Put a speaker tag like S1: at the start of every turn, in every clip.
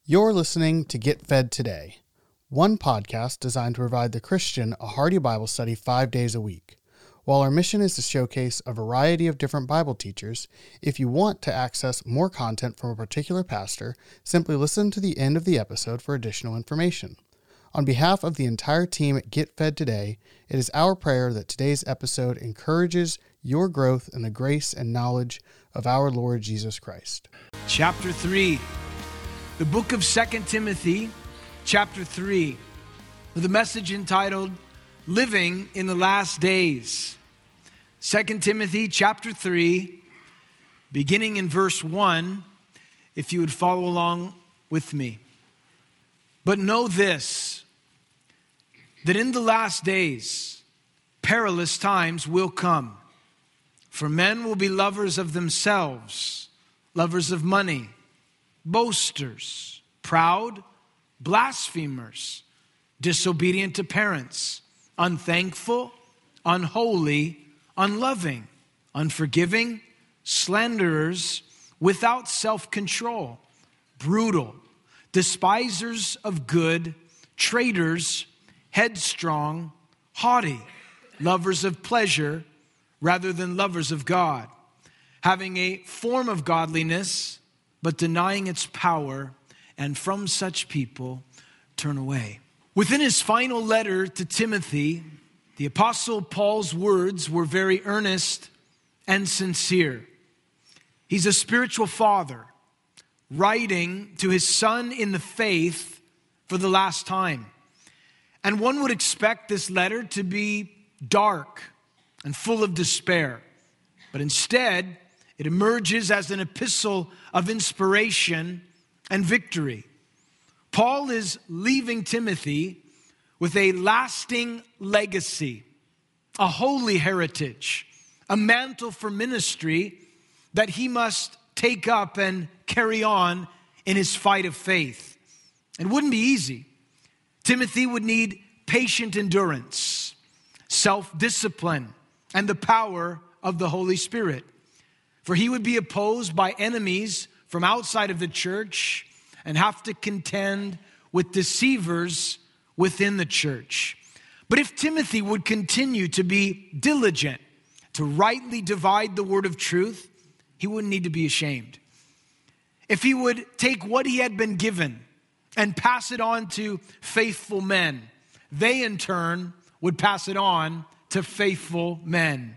S1: You're listening to Get Fed Today, one podcast designed to provide the Christian a hearty Bible study 5 days a week. While our mission is to showcase a variety of different Bible teachers, if you want to access more content from a particular pastor, simply listen to the end of the episode for additional information. On behalf of the entire team at Get Fed Today, it is our prayer that today's episode encourages your growth in the grace and knowledge of our Lord Jesus Christ.
S2: Chapter 3, the book of 2 Timothy, chapter 3, with a message entitled, Living in the Last Days. 2 Timothy, chapter 3, beginning in verse 1, if you would follow along with me. But know this, that in the last days, perilous times will come. For men will be lovers of themselves, lovers of money, boasters, proud, blasphemers, disobedient to parents, unthankful, unholy, unloving, unforgiving, slanderers, without self-control, brutal, despisers of good, traitors, headstrong, haughty, lovers of pleasure rather than lovers of God, having a form of godliness, but denying its power, and from such people turn away. Within his final letter to Timothy, the Apostle Paul's words were very earnest and sincere. He's a spiritual father, writing to his son in the faith for the last time. And one would expect this letter to be dark and full of despair. But instead, it emerges as an epistle of inspiration and victory. Paul is leaving Timothy with a lasting legacy, a holy heritage, a mantle for ministry that he must take up and carry on in his fight of faith. It wouldn't be easy. Timothy would need patient endurance, self-discipline, and the power of the Holy Spirit. For he would be opposed by enemies from outside of the church and have to contend with deceivers within the church. But if Timothy would continue to be diligent, to rightly divide the word of truth, he wouldn't need to be ashamed. If he would take what he had been given and pass it on to faithful men, they in turn would pass it on to faithful men.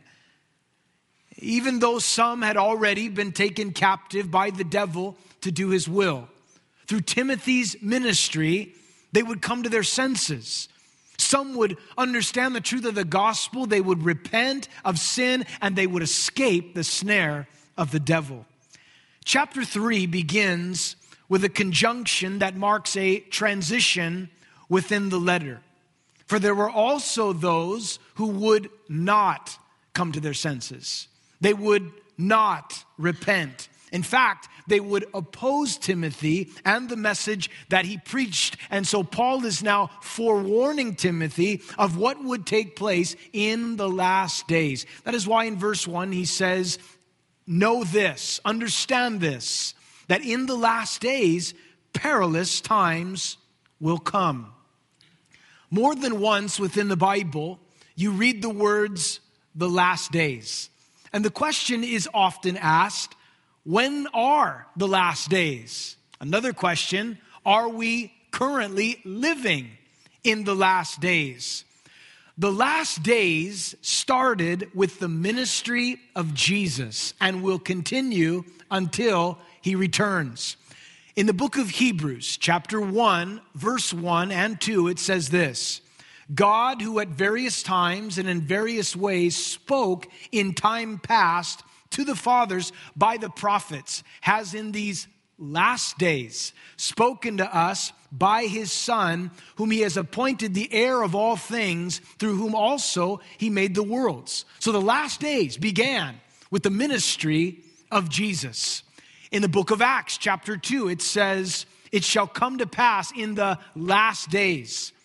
S2: Even though some had already been taken captive by the devil to do his will, through Timothy's ministry, they would come to their senses. Some would understand the truth of the gospel, they would repent of sin, and they would escape the snare of the devil. Chapter 3 begins with a conjunction that marks a transition within the letter. For there were also those who would not come to their senses. They would not repent. In fact, they would oppose Timothy and the message that he preached. And so Paul is now forewarning Timothy of what would take place in the last days. That is why in verse 1 he says, know this, understand this, that in the last days, perilous times will come. More than once within the Bible, you read the words, the last days. And the question is often asked, when are the last days? Another question, are we currently living in the last days? The last days started with the ministry of Jesus and will continue until he returns. In the book of Hebrews, chapter 1, verse 1 and 2, it says this, God, who at various times and in various ways spoke in time past to the fathers by the prophets, has in these last days spoken to us by his Son, whom he has appointed the heir of all things, through whom also he made the worlds. So the last days began with the ministry of Jesus. In the book of Acts, chapter 2, it says, it shall come to pass in the last days,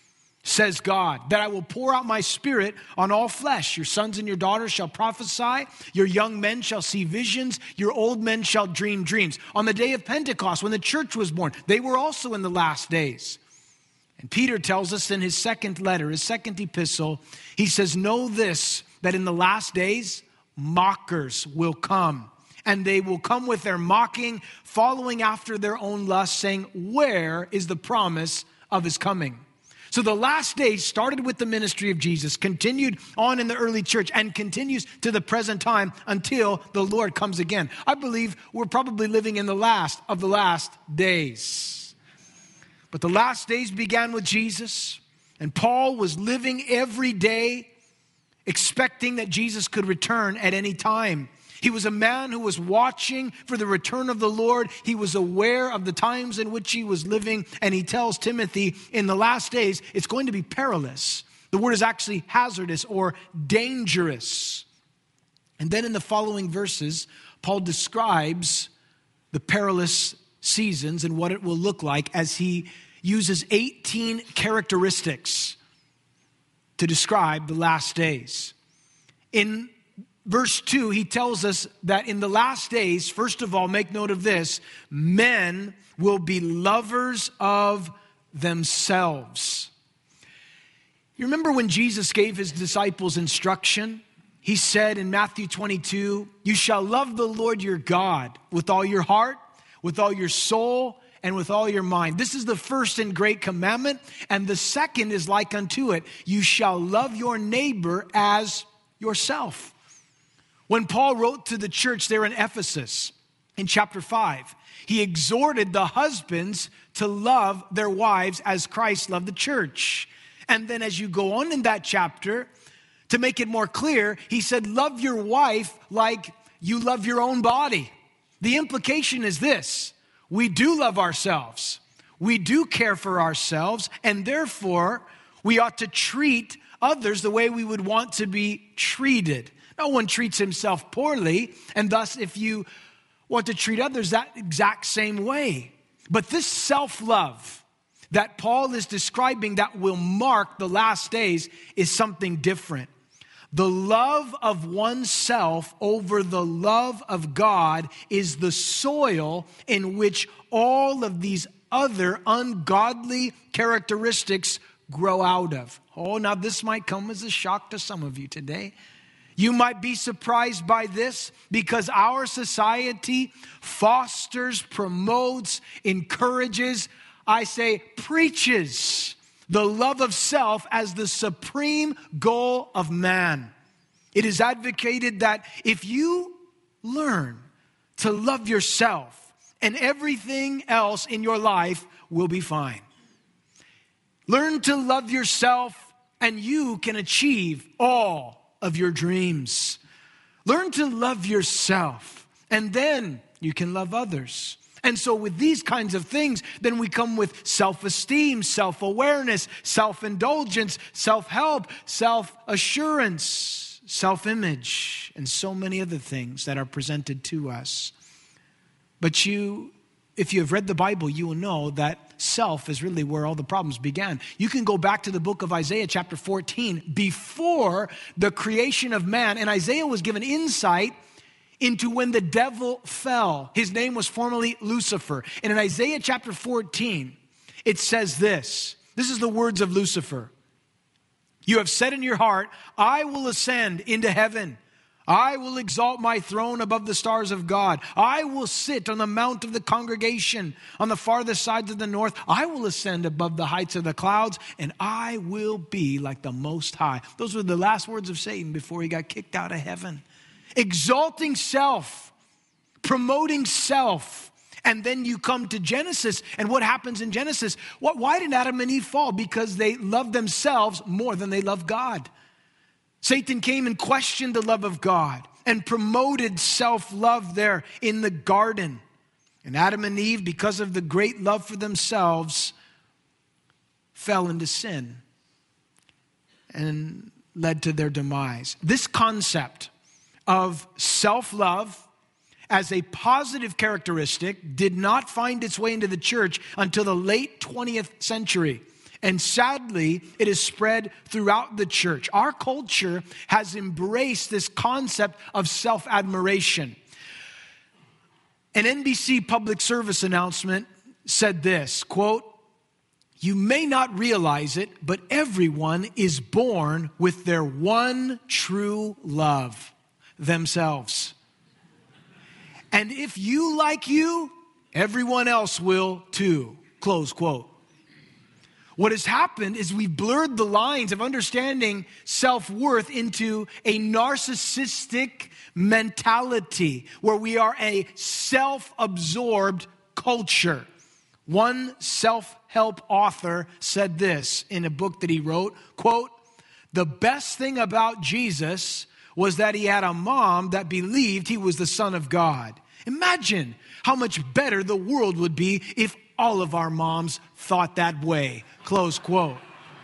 S2: says God, that I will pour out my Spirit on all flesh. Your sons and your daughters shall prophesy. Your young men shall see visions. Your old men shall dream dreams. On the day of Pentecost, when the church was born, they were also in the last days. And Peter tells us in his second letter, his second epistle, he says, know this, that in the last days, mockers will come. And they will come with their mocking, following after their own lust, saying, where is the promise of his coming? So the last days started with the ministry of Jesus, continued on in the early church, and continues to the present time until the Lord comes again. I believe we're probably living in the last of the last days. But the last days began with Jesus, and Paul was living every day expecting that Jesus could return at any time. He was a man who was watching for the return of the Lord. He was aware of the times in which he was living. And he tells Timothy, in the last days, it's going to be perilous. The word is actually hazardous or dangerous. And then in the following verses, Paul describes the perilous seasons and what it will look like as he uses 18 characteristics to describe the last days. In Verse 2, he tells us that in the last days, first of all, make note of this, men will be lovers of themselves. You remember when Jesus gave his disciples instruction? He said in Matthew 22, you shall love the Lord your God with all your heart, with all your soul, and with all your mind. This is the first and great commandment, and the second is like unto it. You shall love your neighbor as yourself. When Paul wrote to the church there in Ephesus in chapter 5, he exhorted the husbands to love their wives as Christ loved the church. And then as you go on in that chapter, to make it more clear, he said, love your wife like you love your own body. The implication is this: we do love ourselves. We do care for ourselves, and therefore we ought to treat others the way we would want to be treated. No one treats himself poorly, and thus if you want to treat others that exact same way. But this self-love that Paul is describing that will mark the last days is something different. The love of oneself over the love of God is the soil in which all of these other ungodly characteristics grow out of. Oh, now this might come as a shock to some of you today. You might be surprised by this because our society fosters, promotes, encourages, preaches the love of self as the supreme goal of man. It is advocated that if you learn to love yourself, and everything else in your life will be fine. Learn to love yourself and you can achieve all of your dreams. Learn to love yourself, and then you can love others. And so with these kinds of things, then we come with self-esteem, self-awareness, self-indulgence, self-help, self-assurance, self-image, and so many other things that are presented to us. But if you have read the Bible, you will know that self is really where all the problems began. You can go back to the book of Isaiah chapter 14 before the creation of man. And Isaiah was given insight into when the devil fell. His name was formerly Lucifer. And in Isaiah chapter 14, it says this. This is the words of Lucifer. You have said in your heart, I will ascend into heaven. I will exalt my throne above the stars of God. I will sit on the mount of the congregation on the farthest sides of the north. I will ascend above the heights of the clouds, and I will be like the Most High. Those were the last words of Satan before he got kicked out of heaven. Exalting self, promoting self. And then you come to Genesis, and what happens in Genesis? Why did Adam and Eve fall? Because they loved themselves more than they loved God. Satan came and questioned the love of God and promoted self-love there in the garden. And Adam and Eve, because of the great love for themselves, fell into sin and led to their demise. This concept of self-love as a positive characteristic did not find its way into the church until the late 20th century. And sadly, it is spread throughout the church. Our culture has embraced this concept of self-admiration. An NBC public service announcement said this, quote, "You may not realize it, but everyone is born with their one true love, themselves. And if you like you, everyone else will too." Close quote. What has happened is we've blurred the lines of understanding self-worth into a narcissistic mentality where we are a self-absorbed culture. One self-help author said this in a book that he wrote, quote, "The best thing about Jesus was that he had a mom that believed he was the Son of God." Imagine how much better the world would be if all of our moms thought that way. Close quote.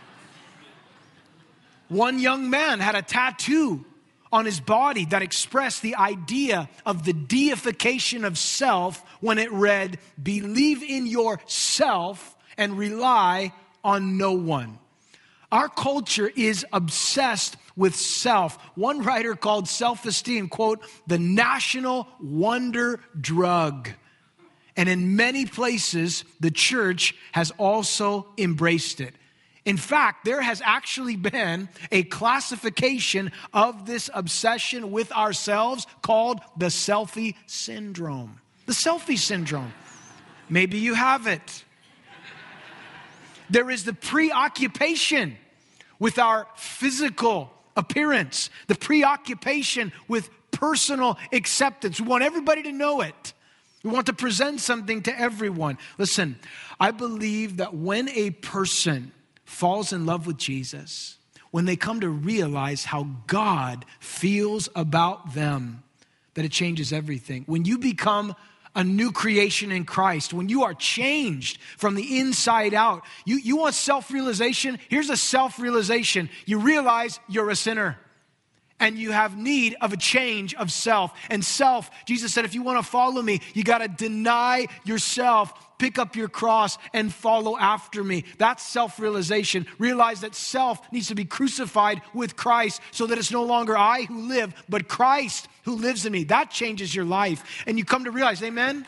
S2: One young man had a tattoo on his body that expressed the idea of the deification of self when it read, "Believe in yourself and rely on no one." Our culture is obsessed with self. One writer called self-esteem, quote, "the national wonder drug." And in many places, the church has also embraced it. In fact, there has actually been a classification of this obsession with ourselves called the selfie syndrome. The selfie syndrome. Maybe you have it. There is the preoccupation with our physical appearance, the preoccupation with personal acceptance. We want everybody to know it. We want to present something to everyone. Listen, I believe that when a person falls in love with Jesus, when they come to realize how God feels about them, that it changes everything. When you become a new creation in Christ, when you are changed from the inside out, you want self-realization? Here's a self-realization. You realize you're a sinner. And you have need of a change of self. And self, Jesus said, if you want to follow me, you got to deny yourself, pick up your cross, and follow after me. That's self-realization. Realize that self needs to be crucified with Christ so that it's no longer I who live, but Christ who lives in me. That changes your life. And you come to realize, amen?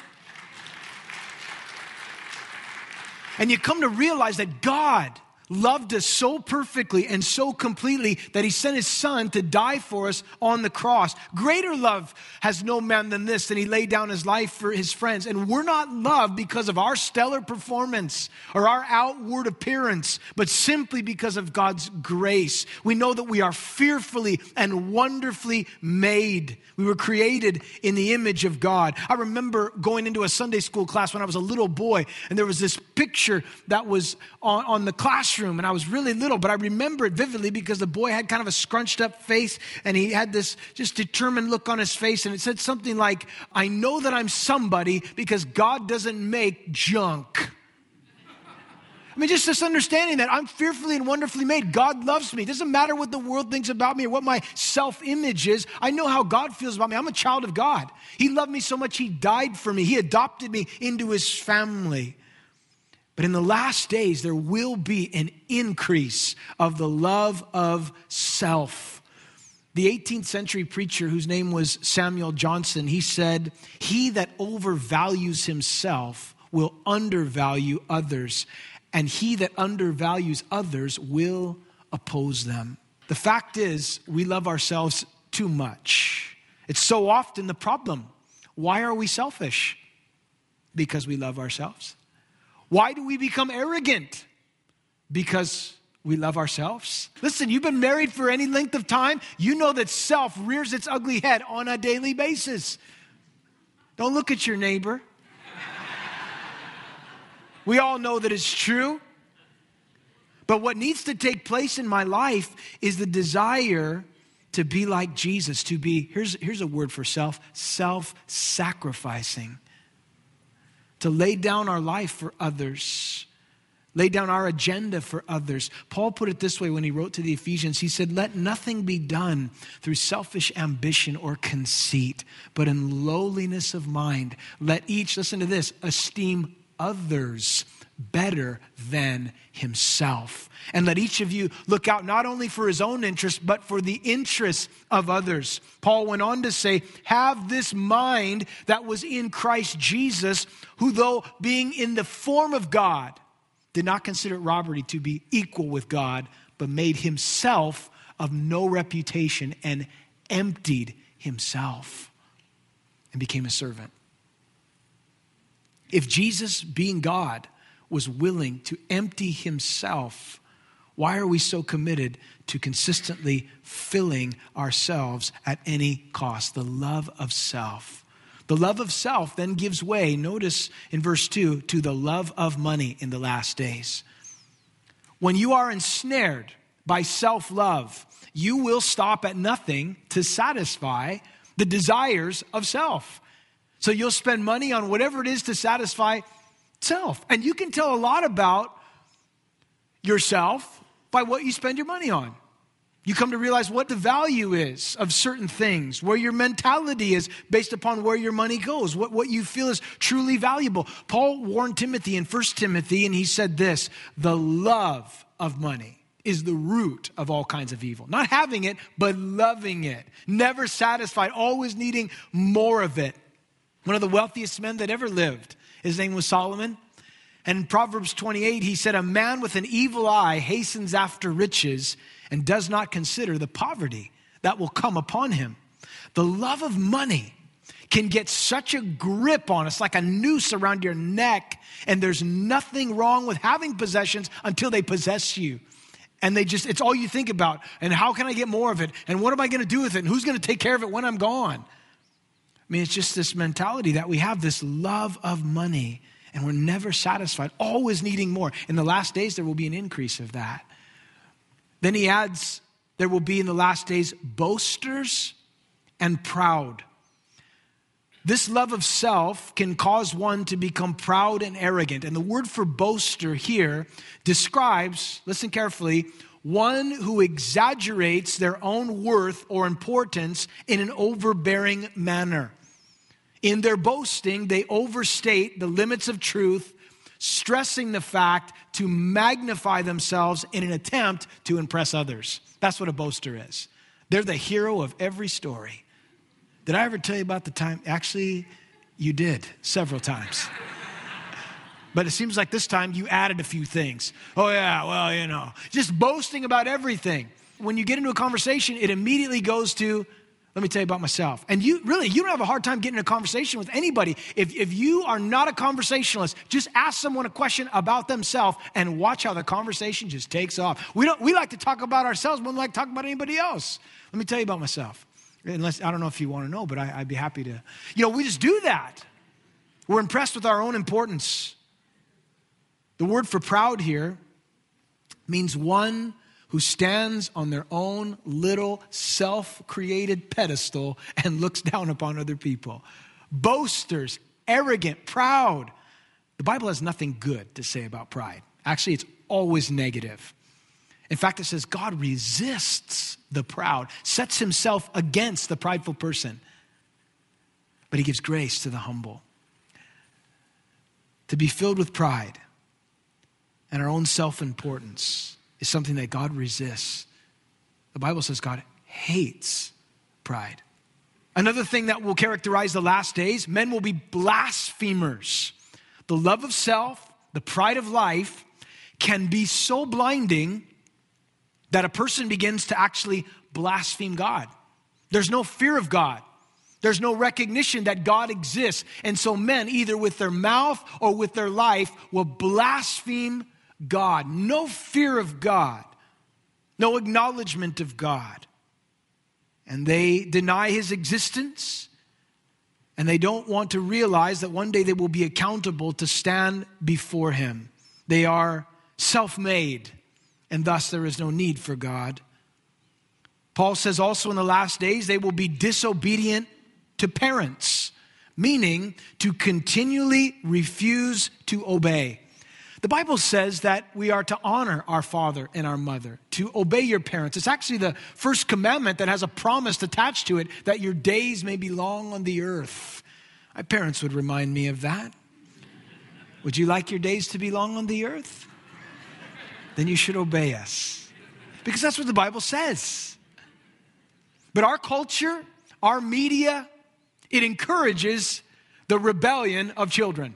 S2: And you come to realize that God loved us so perfectly and so completely that he sent his son to die for us on the cross. Greater love has no man than this, and he laid down his life for his friends. And we're not loved because of our stellar performance or our outward appearance, but simply because of God's grace. We know that we are fearfully and wonderfully made. We were created in the image of God. I remember going into a Sunday school class when I was a little boy, and there was this picture that was on the classroom, and I was really little, but I remember it vividly because the boy had kind of a scrunched up face, and he had this just determined look on his face, and it said something like, "I know that I'm somebody because God doesn't make junk." I mean, just this understanding that I'm fearfully and wonderfully made. God loves me. It doesn't matter what the world thinks about me or what my self-image is. I know how God feels about me. I'm a child of God. He loved me so much, he died for me. He adopted me into his family. But in the last days, there will be an increase of the love of self. The 18th century preacher whose name was Samuel Johnson, he said, "He that overvalues himself will undervalue others, and he that undervalues others will oppose them." The fact is, we love ourselves too much. It's so often the problem. Why are we selfish? Because we love ourselves. Why do we become arrogant? Because we love ourselves. Listen, you've been married for any length of time. You know that self rears its ugly head on a daily basis. Don't look at your neighbor. We all know that it's true. But what needs to take place in my life is the desire to be like Jesus, to be, here's a word for self-sacrificing. To lay down our life for others, lay down our agenda for others. Paul put it this way when he wrote to the Ephesians. He said, "Let nothing be done through selfish ambition or conceit, but in lowliness of mind. Let each," listen to this, "esteem others better than himself. And let each of you look out not only for his own interest, but for the interests of others. Paul went on to say, have this mind that was in Christ Jesus, who though being in the form of God, did not consider it robbery to be equal with God, but made himself of no reputation and emptied himself and became a servant. If Jesus, being God, was willing to empty himself, why are we so committed to consistently filling ourselves at any cost? The love of self. The love of self then gives way, notice in verse 2, to the love of money in the last days. When you are ensnared by self-love, you will stop at nothing to satisfy the desires of self. So you'll spend money on whatever it is to satisfy self. And you can tell a lot about yourself by what you spend your money on. You come to realize what the value is of certain things, where your mentality is based upon where your money goes, what you feel is truly valuable. Paul warned Timothy in 1 Timothy, and he said this, the love of money is the root of all kinds of evil. Not having it, but loving it. Never satisfied, always needing more of it. One of the wealthiest men that ever lived, his name was Solomon. And in Proverbs 28, he said, a man with an evil eye hastens after riches and does not consider the poverty that will come upon him. The love of money can get such a grip on us, like a noose around your neck, and there's nothing wrong with having possessions until they possess you. And it's all you think about. And how can I get more of it? And what am I going to do with it? And who's going to take care of it when I'm gone? I mean, it's just this mentality that we have, this love of money, and we're never satisfied, always needing more. In the last days, there will be an increase of that. Then he adds, there will be in the last days boasters and proud. This love of self can cause one to become proud and arrogant. And the word for boaster here describes, listen carefully, one who exaggerates their own worth or importance in an overbearing manner. In their boasting, they overstate the limits of truth, stressing the fact to magnify themselves in an attempt to impress others. That's what a boaster is. They're the hero of every story. Did I ever tell you about the time? Actually, you did several times. But it seems like this time you added a few things. Oh yeah, well, just boasting about everything. When you get into a conversation, it immediately goes to, let me tell you about myself. And you don't have a hard time getting in a conversation with anybody. If you are not a conversationalist, just ask someone a question about themselves and watch how the conversation just takes off. We like to talk about ourselves, but we don't like to talk about anybody else. Let me tell you about myself. Unless, I don't know if you want to know, but I'd be happy to. We just do that. We're impressed with our own importance. The word for proud here means one who stands on their own little self-created pedestal and looks down upon other people. Boasters, arrogant, proud. The Bible has nothing good to say about pride. Actually, it's always negative. In fact, it says God resists the proud, sets himself against the prideful person, but he gives grace to the humble. To be filled with pride and our own self-importance is something that God resists. The Bible says God hates pride. Another thing that will characterize the last days, men will be blasphemers. The love of self, the pride of life can be so blinding that a person begins to actually blaspheme God. There's no fear of God. There's no recognition that God exists. And so men, either with their mouth or with their life, will blaspheme God. No fear of God. No acknowledgement of God. And they deny his existence. And they don't want to realize that one day they will be accountable to stand before him. They are self-made. And thus there is no need for God. Paul says also in the last days they will be disobedient to parents, meaning to continually refuse to obey. The Bible says that we are to honor our father and our mother, to obey your parents. It's actually the first commandment that has a promise attached to it that your days may be long on the earth. My parents would remind me of that. Would you like your days to be long on the earth? Then you should obey us. Because that's what the Bible says. But our culture, our media, it encourages the rebellion of children.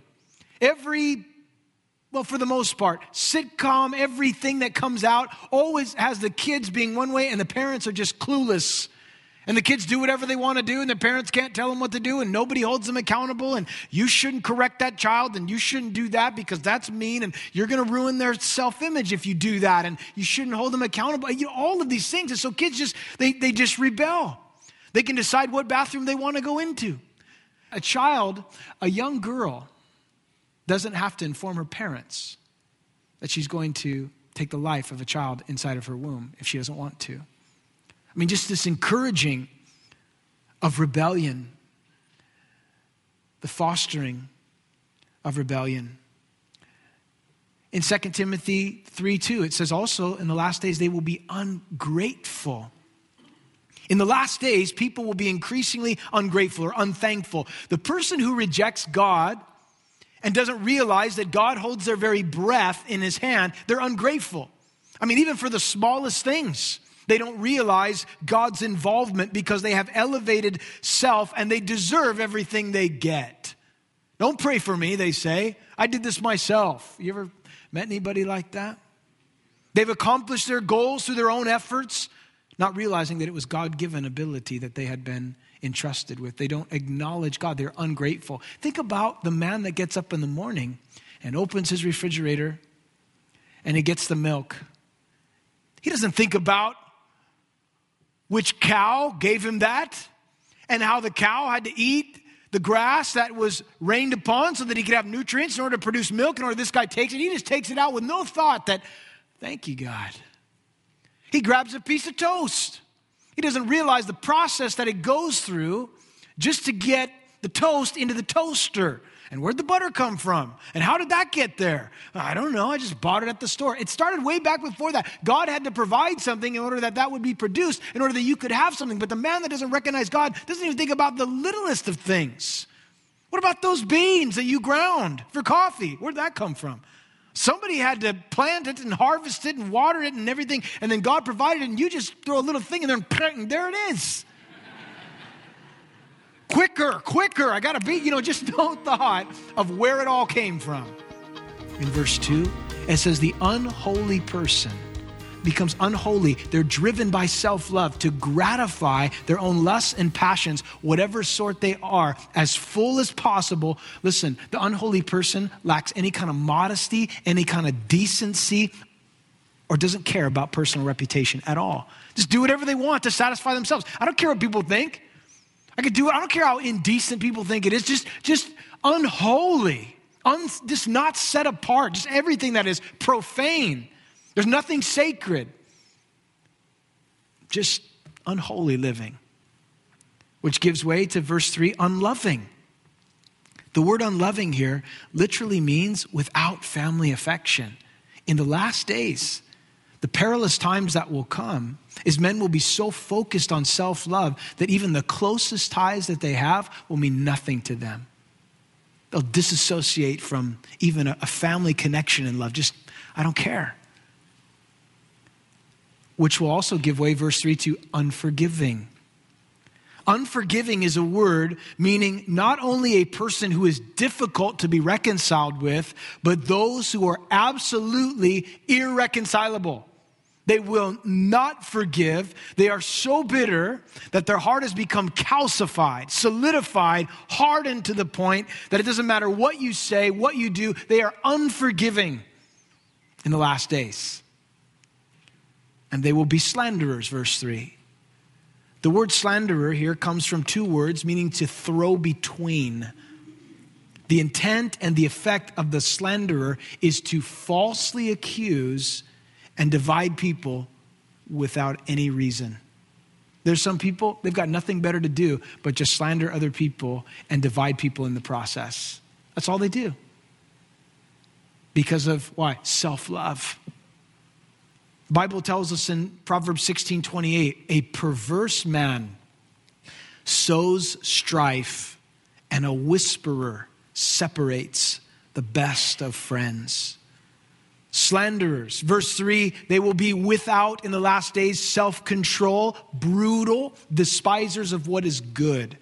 S2: For the most part, sitcom, everything that comes out always has the kids being one way and the parents are just clueless. And the kids do whatever they want to do and the parents can't tell them what to do and nobody holds them accountable and you shouldn't correct that child and you shouldn't do that because that's mean and you're going to ruin their self-image if you do that and you shouldn't hold them accountable. All of these things. And so kids they just rebel. They can decide what bathroom they want to go into. A young girl doesn't have to inform her parents that she's going to take the life of a child inside of her womb if she doesn't want to. I mean, just this encouraging of rebellion, the fostering of rebellion. In 2 Timothy 3:2, it says also, in the last days, they will be ungrateful. In the last days, people will be increasingly ungrateful or unthankful. The person who rejects God and doesn't realize that God holds their very breath in his hand, they're ungrateful. I mean, even for the smallest things. They don't realize God's involvement because they have elevated self and they deserve everything they get. Don't pray for me, they say. I did this myself. You ever met anybody like that? They've accomplished their goals through their own efforts, not realizing that it was God-given ability that they had been entrusted with. They don't acknowledge God. They're ungrateful. Think about the man that gets up in the morning and opens his refrigerator and he gets the milk. He doesn't think about which cow gave him that and how the cow had to eat the grass that was rained upon so that he could have nutrients in order to produce milk, in order this guy takes it. He just takes it out with no thought that, thank you, God. He grabs a piece of toast. He doesn't realize the process that it goes through just to get the toast into the toaster. And where'd the butter come from? And how did that get there? I don't know. I just bought it at the store. It started way back before that. God had to provide something in order that would be produced, in order that you could have something. But the man that doesn't recognize God doesn't even think about the littlest of things. What about those beans that you ground for coffee? Where'd that come from? Somebody had to plant it and harvest it and water it and everything. And then God provided it and you just throw a little thing in there and there it is. Quicker, I gotta be, just no thought of where it all came from. In verse 2, it says the unholy person becomes unholy. They're driven by self-love to gratify their own lusts and passions, whatever sort they are, as full as possible. Listen, the unholy person lacks any kind of modesty, any kind of decency, or doesn't care about personal reputation at all. Just do whatever they want to satisfy themselves. I don't care what people think. I could do it. I don't care how indecent people think it is. Just unholy, just not set apart. Just everything that is profane. There's nothing sacred. Just unholy living. Which gives way to verse 3, unloving. The word unloving here literally means without family affection. In the last days, the perilous times that will come is men will be so focused on self-love that even the closest ties that they have will mean nothing to them. They'll disassociate from even a family connection in love. Just, I don't care. Which will also give way, verse 3, to unforgiving. Unforgiving is a word meaning not only a person who is difficult to be reconciled with, but those who are absolutely irreconcilable. They will not forgive. They are so bitter that their heart has become calcified, solidified, hardened to the point that it doesn't matter what you say, what you do, they are unforgiving in the last days. And they will be slanderers, verse 3. The word slanderer here comes from two words meaning to throw between. The intent and the effect of the slanderer is to falsely accuse and divide people without any reason. There's some people, they've got nothing better to do but just slander other people and divide people in the process. That's all they do. Because of, why? Self-love. The Bible tells us in Proverbs 16:28, a perverse man sows strife and a whisperer separates the best of friends. Slanderers. Verse 3, they will be without in the last days self-control, brutal, despisers of what is good.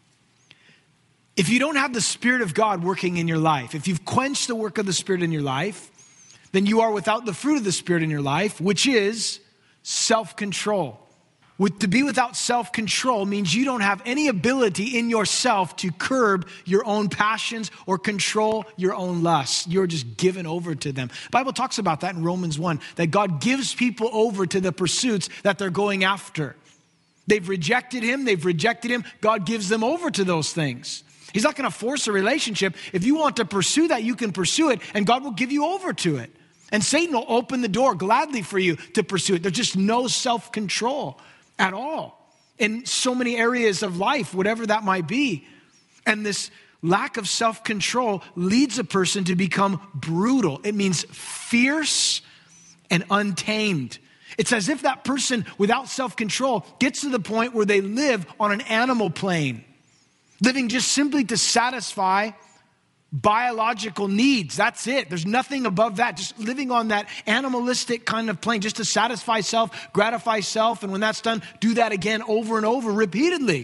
S2: If you don't have the Spirit of God working in your life, if you've quenched the work of the Spirit in your life, then you are without the fruit of the Spirit in your life, which is self-control. To be without self-control means you don't have any ability in yourself to curb your own passions or control your own lusts. You're just given over to them. The Bible talks about that in Romans 1, that God gives people over to the pursuits that they're going after. They've rejected him. God gives them over to those things. He's not going to force a relationship. If you want to pursue that, you can pursue it, and God will give you over to it. And Satan will open the door gladly for you to pursue it. There's just no self-control at all in so many areas of life, whatever that might be. And this lack of self-control leads a person to become brutal. It means fierce and untamed. It's as if that person without self-control gets to the point where they live on an animal plane, living just simply to satisfy biological needs. That's it. There's nothing above that. Just living on that animalistic kind of plane, just to satisfy self, gratify self. And when that's done, do that again over and over repeatedly.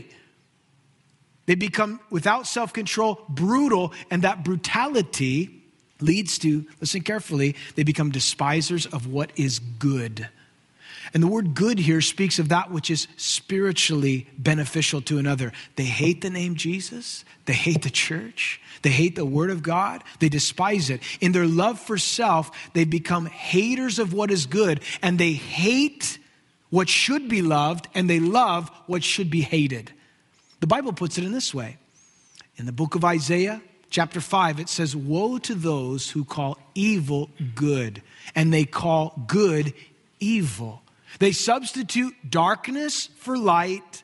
S2: They become, without self-control, brutal. And that brutality leads to, listen carefully, they become despisers of what is good. And the word good here speaks of that which is spiritually beneficial to another. They hate the name Jesus. They hate the church. They hate the word of God. They despise it. In their love for self, they become haters of what is good. And they hate what should be loved. And they love what should be hated. The Bible puts it in this way. In the book of Isaiah, chapter 5, it says, woe to those who call evil good. And they call good evil. They substitute darkness for light,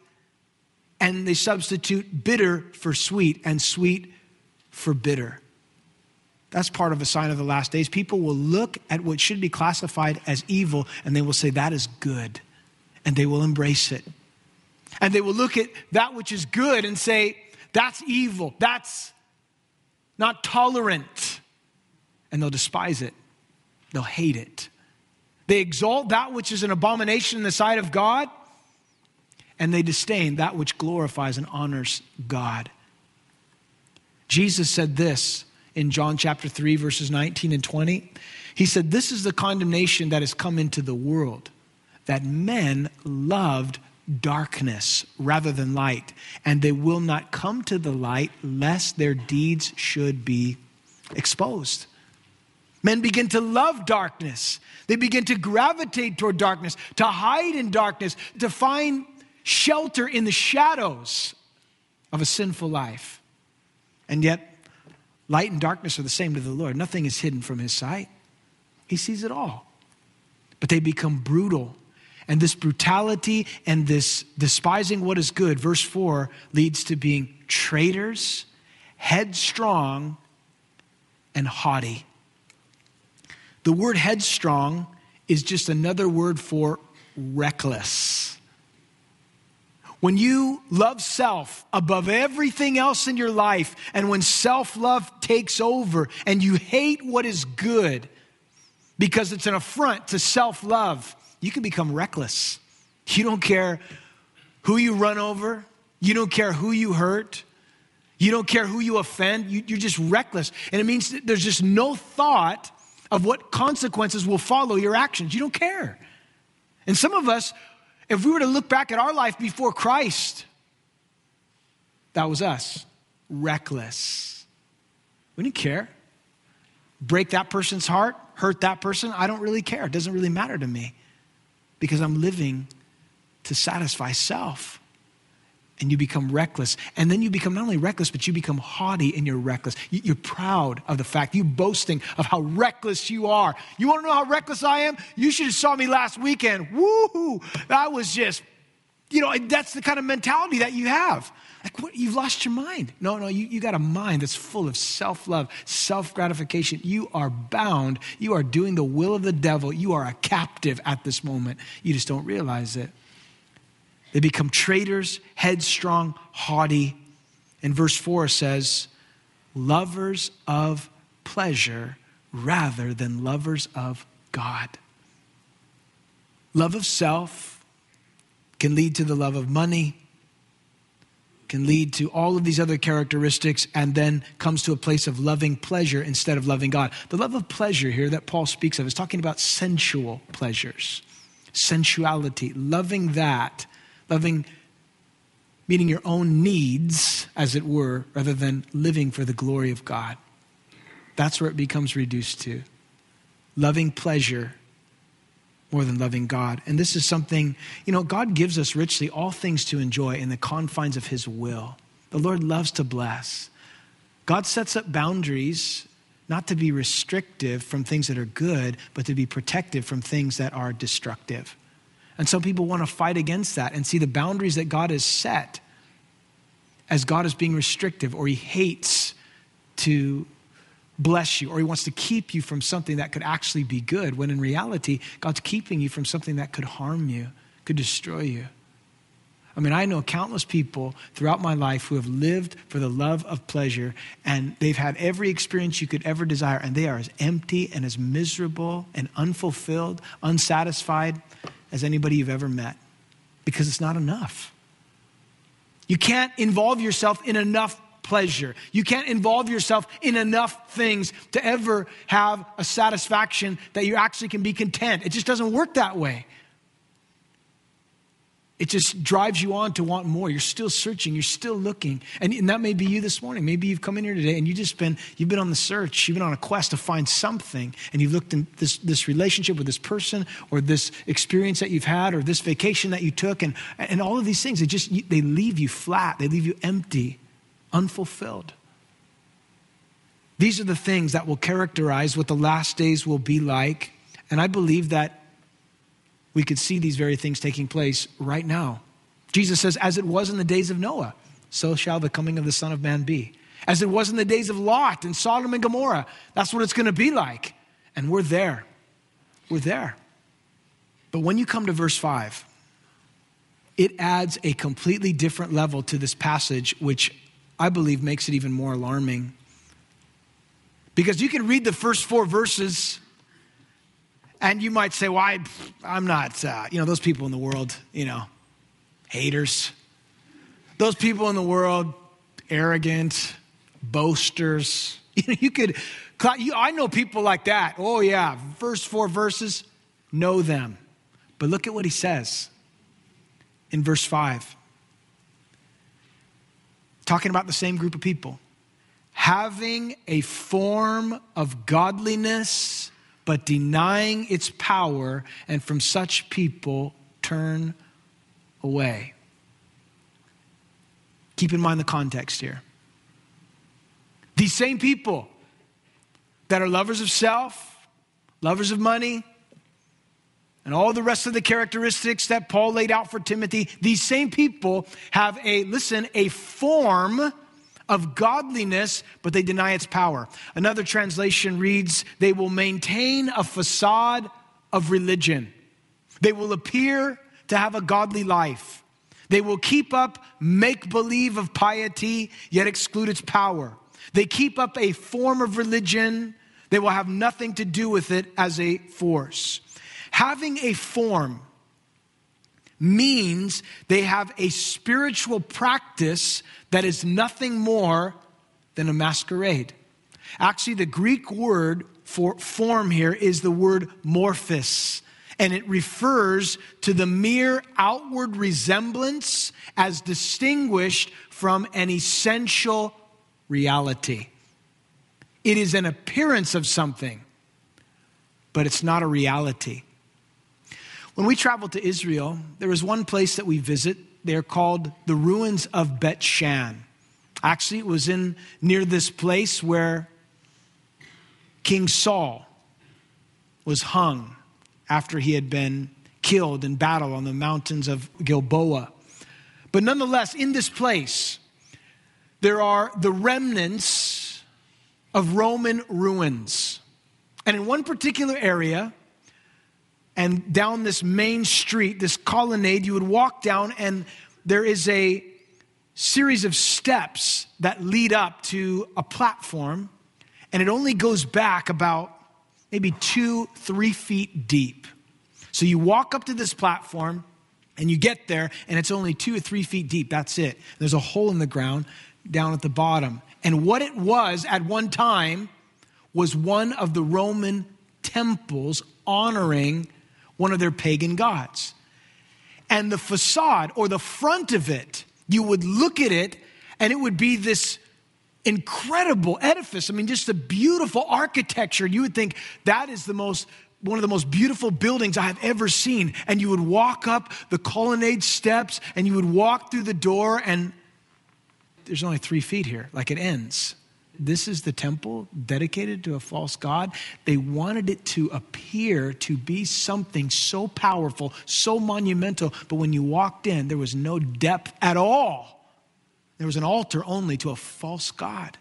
S2: and they substitute bitter for sweet, and sweet for bitter. That's part of a sign of the last days. People will look at what should be classified as evil, and they will say, that is good, and they will embrace it. And they will look at that which is good and say, that's evil, that's not tolerant, and they'll despise it. They'll hate it. They exalt that which is an abomination in the sight of God, and they disdain that which glorifies and honors God. Jesus said this in John chapter 3, verses 19 and 20. He said, this is the condemnation that has come into the world, that men loved darkness rather than light, and they will not come to the light lest their deeds should be exposed. Men begin to love darkness. They begin to gravitate toward darkness, to hide in darkness, to find shelter in the shadows of a sinful life. And yet, light and darkness are the same to the Lord. Nothing is hidden from his sight. He sees it all. But they become brutal. And this brutality and this despising what is good, verse 4, leads to being traitors, headstrong, and haughty. The word headstrong is just another word for reckless. When you love self above everything else in your life, and when self-love takes over and you hate what is good because it's an affront to self-love, you can become reckless. You don't care who you run over. You don't care who you hurt. You don't care who you offend. You're just reckless. And it means that there's just no thought of what consequences will follow your actions. You don't care. And some of us, if we were to look back at our life before Christ, that was us, reckless. We didn't care. Break that person's heart, hurt that person, I don't really care. It doesn't really matter to me because I'm living to satisfy self. And you become reckless. And then you become not only reckless, but you become haughty and you're reckless. You're proud of the fact, you boasting of how reckless you are. You want to know how reckless I am? You should have saw me last weekend. Woo-hoo. That was just, that's the kind of mentality that you have. Like, what? You've lost your mind. No, you got a mind that's full of self-love, self-gratification. You are bound. You are doing the will of the devil. You are a captive at this moment. You just don't realize it. They become traitors, headstrong, haughty. And verse 4 says, lovers of pleasure rather than lovers of God. Love of self can lead to the love of money, can lead to all of these other characteristics, and then comes to a place of loving pleasure instead of loving God. The love of pleasure here that Paul speaks of is talking about sensual pleasures, sensuality, loving that, loving meeting your own needs, as it were, rather than living for the glory of God. That's where it becomes reduced to. Loving pleasure more than loving God. And this is something, God gives us richly all things to enjoy in the confines of his will. The Lord loves to bless. God sets up boundaries not to be restrictive from things that are good, but to be protective from things that are destructive. And some people want to fight against that and see the boundaries that God has set as God is being restrictive, or he hates to bless you, or he wants to keep you from something that could actually be good, when in reality, God's keeping you from something that could harm you, could destroy you. I mean, I know countless people throughout my life who have lived for the love of pleasure, and they've had every experience you could ever desire, and they are as empty and as miserable and unfulfilled, unsatisfied as anybody you've ever met, because it's not enough. You can't involve yourself in enough pleasure. You can't involve yourself in enough things to ever have a satisfaction that you actually can be content. It just doesn't work that way. It just drives you on to want more. You're still searching. You're still looking. And that may be you this morning. Maybe you've come in here today and you've been on the search. You've been on a quest to find something. And you've looked in this relationship with this person, or this experience that you've had, or this vacation that you took. And all of these things, they leave you flat. They leave you empty, unfulfilled. These are the things that will characterize what the last days will be like. And I believe that we could see these very things taking place right now. Jesus says, as it was in the days of Noah, so shall the coming of the Son of Man be. As it was in the days of Lot and Sodom and Gomorrah, that's what it's going to be like. And we're there. We're there. But when you come to verse 5, it adds a completely different level to this passage, which I believe makes it even more alarming. Because you can read the first 4 verses and you might say, well, I'm not, those people in the world, haters. Those people in the world, arrogant, boasters. I know people like that. Oh yeah, first 4 verses, know them. But look at what he says in verse 5. Talking about the same group of people. Having a form of godliness, but denying its power, and from such people turn away. Keep in mind the context here. These same people that are lovers of self, lovers of money, and all the rest of the characteristics that Paul laid out for Timothy, these same people have a form of godliness, but they deny its power. Another translation reads, they will maintain a facade of religion. They will appear to have a godly life. They will keep up make-believe of piety, yet exclude its power. They keep up a form of religion. They will have nothing to do with it as a force. Having a form means they have a spiritual practice that is nothing more than a masquerade. Actually, the Greek word for form here is the word morphos, and it refers to the mere outward resemblance as distinguished from an essential reality. It is an appearance of something, but it's not a reality. When we traveled to Israel, there was one place that we visit. They're called the ruins of Bet Shan. Actually, it was near this place where King Saul was hung after he had been killed in battle on the mountains of Gilboa. But nonetheless, in this place, there are the remnants of Roman ruins. And in one particular area, and down this main street, this colonnade, you would walk down, and there is a series of steps that lead up to a platform. and it only goes back about maybe 2-3 feet deep. So you walk up to this platform, and you get there, and it's only 2 or 3 feet deep. That's it. There's a hole in the ground down at the bottom. And what it was at one time was one of the Roman temples honoring one of their pagan gods. And the facade, or the front of it, you would look at it, and it would be this incredible edifice. I mean, just the beautiful architecture. You would think that is one of the most beautiful buildings I have ever seen. And you would walk up the colonnade steps, and you would walk through the door, and there's only 3 feet here, like it ends. This is the temple dedicated to a false god. They wanted it to appear to be something so powerful, so monumental, but when you walked in, there was no depth at all. There was an altar only to a false god.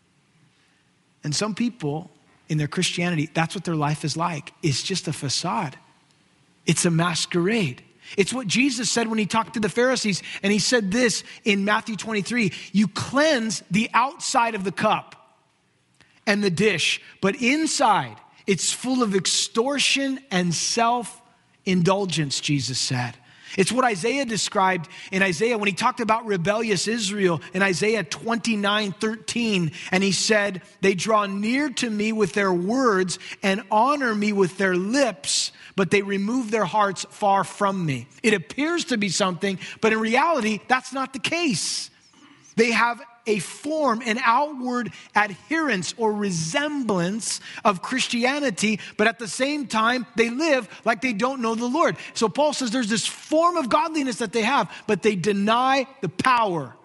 S2: And some people in their Christianity, that's what their life is like. It's just a facade. It's a masquerade. It's what Jesus said when he talked to the Pharisees, and he said this in Matthew 23, you cleanse the outside of the cup and the dish, but inside it's full of extortion and self-indulgence, Jesus said. It's what Isaiah described in Isaiah when he talked about rebellious Israel in Isaiah 29:13. And he said, they draw near to me with their words and honor me with their lips, but they remove their hearts far from me. It appears to be something, but in reality, that's not the case. They have a form, an outward adherence or resemblance of Christianity, but at the same time, they live like they don't know the Lord. So Paul says there's this form of godliness that they have, but they deny the power.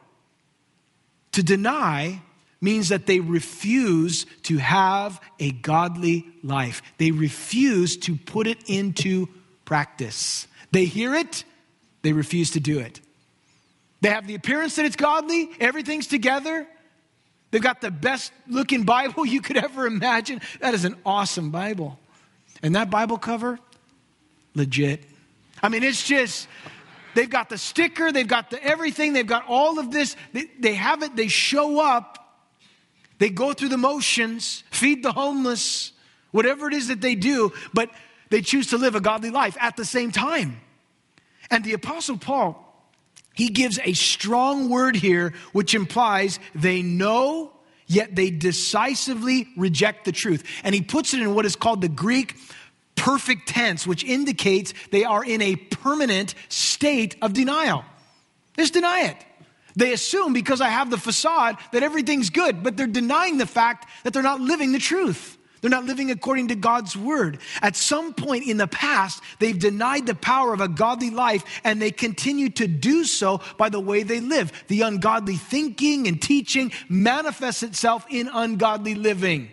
S2: To deny means that they refuse to have a godly life. They refuse to put it into practice. They hear it, they refuse to do it. They have the appearance that it's godly, everything's together. They've got the best looking Bible you could ever imagine. That is an awesome Bible. And that Bible cover, legit. I mean, it's just, they've got the sticker, they've got the everything, they've got all of this. They have it, they show up, they go through the motions, feed the homeless, whatever it is that they do, but they choose to live a godly life at the same time. And the Apostle Paul, he gives a strong word here, which implies they know, yet they decisively reject the truth. And he puts it in what is called the Greek perfect tense, which indicates they are in a permanent state of denial. Just deny it. They assume because I have the facade that everything's good, but they're denying the fact that they're not living the truth. They're not living according to God's word. At some point in the past, they've denied the power of a godly life, and they continue to do so by the way they live. The ungodly thinking and teaching manifests itself in ungodly living.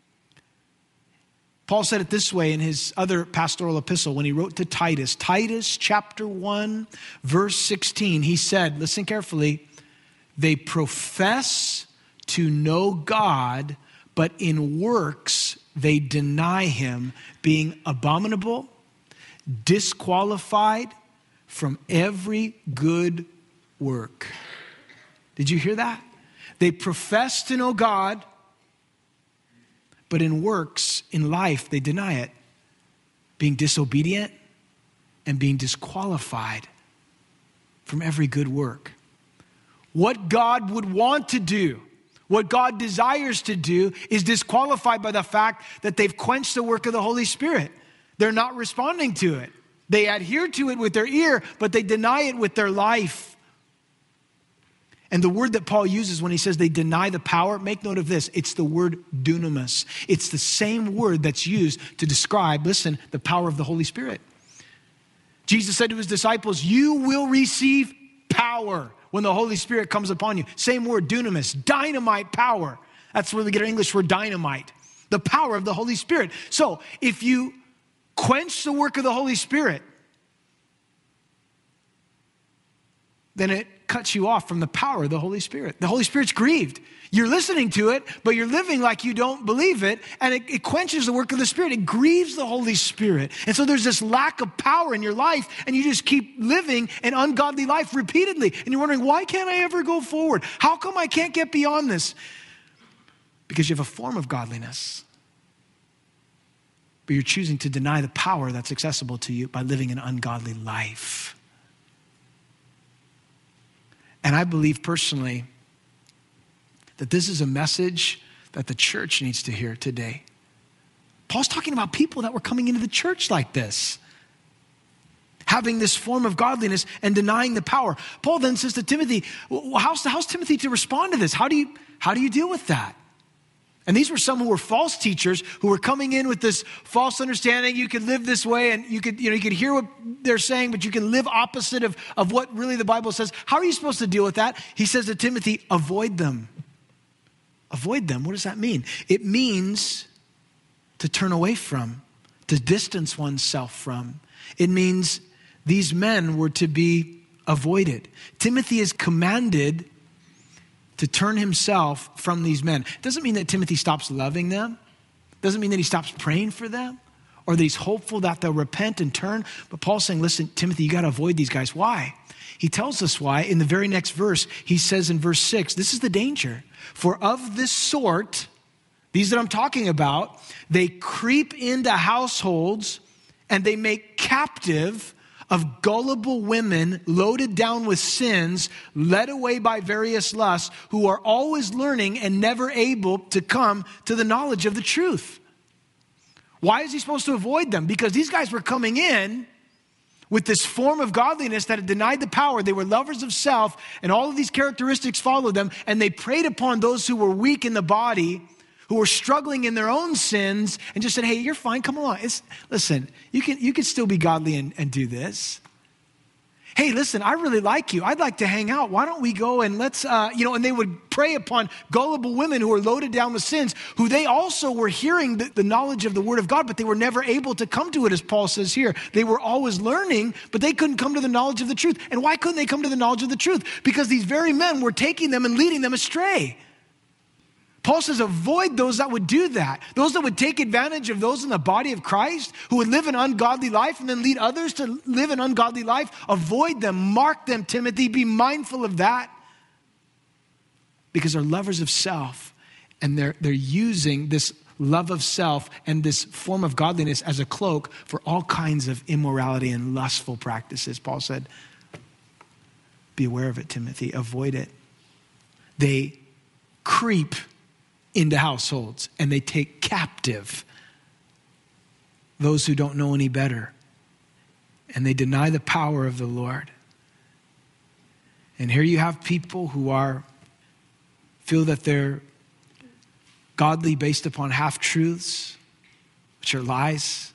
S2: Paul said it this way in his other pastoral epistle when he wrote to Titus. Titus chapter 1, verse 16. He said, listen carefully, they profess to know God, but in works they deny him, being abominable, disqualified from every good work. Did you hear that? They profess to know God, but in works, in life, they deny it, being disobedient and being disqualified from every good work. What God would want to do, what God desires to do, is disqualified by the fact that they've quenched the work of the Holy Spirit. They're not responding to it. They adhere to it with their ear, but they deny it with their life. And the word that Paul uses when he says they deny the power, make note of this. It's the word dunamis. It's the same word that's used to describe, listen, the power of the Holy Spirit. Jesus said to his disciples, you will receive power when the Holy Spirit comes upon you. Same word, dunamis, dynamite power. That's where we get our English word dynamite. The power of the Holy Spirit. So if you quench the work of the Holy Spirit, then it cuts you off from the power of the Holy Spirit. The Holy Spirit's grieved. You're listening to it, but you're living like you don't believe it, and it quenches the work of the Spirit. It grieves the Holy Spirit. And so there's this lack of power in your life, and you just keep living an ungodly life repeatedly. And you're wondering, why can't I ever go forward? How come I can't get beyond this? because you have a form of godliness, but you're choosing to deny the power that's accessible to you by living an ungodly life. And I believe personally that this is a message that the church needs to hear today. Paul's talking about people that were coming into the church like this, having this form of godliness and denying the power. Paul then says to Timothy, how's Timothy to respond to this? How do you deal with that? And these were some who were false teachers who were coming in with this false understanding. You could live this way and you could hear what they're saying, but you can live opposite of what really the Bible says. How are you supposed to deal with that? He says to Timothy, avoid them. Avoid them. What does that mean? It means to turn away from, to distance oneself from. It means these men were to be avoided. Timothy is commanded to turn himself from these men. It doesn't mean that Timothy stops loving them. It doesn't mean that he stops praying for them or that he's hopeful that they'll repent and turn. But Paul's saying, listen, Timothy, you got to avoid these guys. Why? He tells us why. In the very next verse, he says in verse 6, this is the danger. For of this sort, these that I'm talking about, they creep into households and they make captive of gullible women loaded down with sins, led away by various lusts, who are always learning and never able to come to the knowledge of the truth. Why is he supposed to avoid them? Because these guys were coming in with this form of godliness that had denied the power. They were lovers of self, and all of these characteristics followed them, and they preyed upon those who were weak in the body, who were struggling in their own sins, and just said, hey, you're fine, come along. Listen, you can still be godly and do this. Hey, listen, I really like you. I'd like to hang out. Why don't we go and let's, and they would prey upon gullible women who were loaded down with sins, who they also were hearing the knowledge of the word of God, but they were never able to come to it, as Paul says here. They were always learning, but they couldn't come to the knowledge of the truth. And why couldn't they come to the knowledge of the truth? Because these very men were taking them and leading them astray. Paul says, avoid those that would do that. Those that would take advantage of those in the body of Christ who would live an ungodly life and then lead others to live an ungodly life. Avoid them. Mark them, Timothy. Be mindful of that. Because they're lovers of self, and they're using this love of self and this form of godliness as a cloak for all kinds of immorality and lustful practices. Paul said, be aware of it, Timothy. Avoid it. They creep into households and they take captive those who don't know any better, and they deny the power of the Lord. And here you have people who feel that they're godly based upon half-truths, which are lies.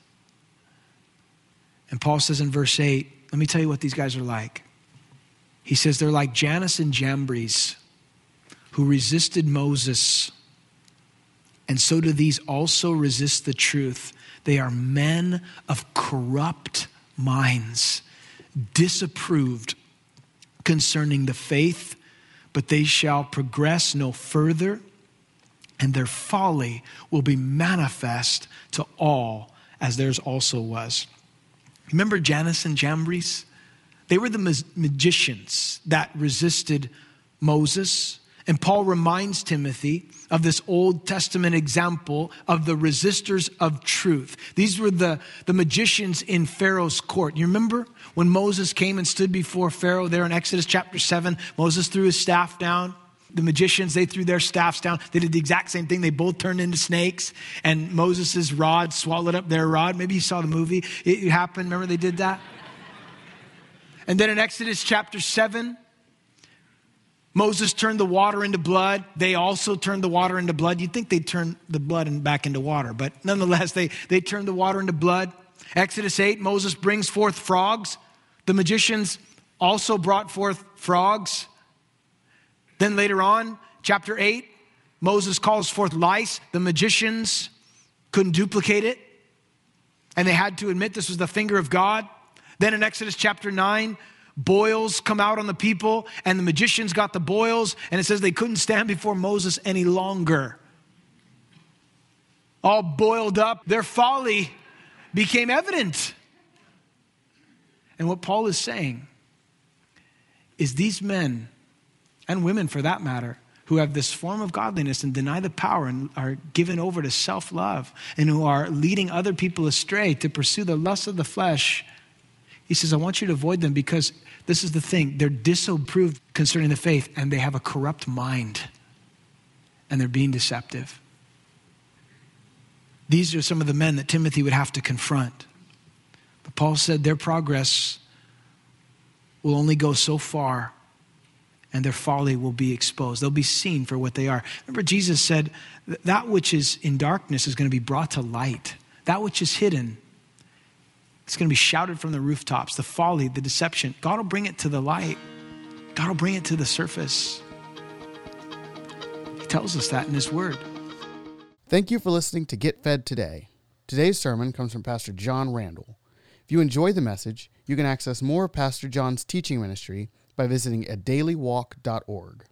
S2: And Paul says in verse 8, let me tell you what these guys are like. He says they're like Jannes and Jambres, who resisted Moses. And so do these also resist the truth. They are men of corrupt minds, disapproved concerning the faith, but they shall progress no further, and their folly will be manifest to all, as theirs also was. Remember Jannes and Jambres? They were the magicians that resisted Moses. And Paul reminds Timothy of this Old Testament example of the resistors of truth. These were the magicians in Pharaoh's court. You remember when Moses came and stood before Pharaoh there in Exodus chapter 7? Moses threw his staff down. The magicians, they threw their staffs down. They did the exact same thing. They both turned into snakes. And Moses' rod swallowed up their rod. Maybe you saw the movie. It happened. Remember they did that? And then in Exodus chapter 7, Moses turned the water into blood. They also turned the water into blood. You'd think they'd turn the blood back into water, but nonetheless, they turned the water into blood. Exodus 8, Moses brings forth frogs. The magicians also brought forth frogs. Then later on, chapter 8, Moses calls forth lice. The magicians couldn't duplicate it, and they had to admit this was the finger of God. Then in Exodus chapter 9, boils come out on the people, and the magicians got the boils, and it says they couldn't stand before Moses any longer. All boiled up, their folly became evident. And what Paul is saying is these men, and women for that matter, who have this form of godliness and deny the power and are given over to self-love and who are leading other people astray to pursue the lust of the flesh, he says, I want you to avoid them because this is the thing. They're disapproved concerning the faith and they have a corrupt mind and they're being deceptive. These are some of the men that Timothy would have to confront. But Paul said their progress will only go so far and their folly will be exposed. They'll be seen for what they are. Remember, Jesus said that which is in darkness is going to be brought to light. That which is hidden, it's going to be shouted from the rooftops. The folly, the deception, God will bring it to the light. God will bring it to the surface. He tells us that in his word.
S1: Thank you for listening to Get Fed Today. Today's sermon comes from Pastor John Randall. If you enjoy the message, you can access more of Pastor John's teaching ministry by visiting adailywalk.org.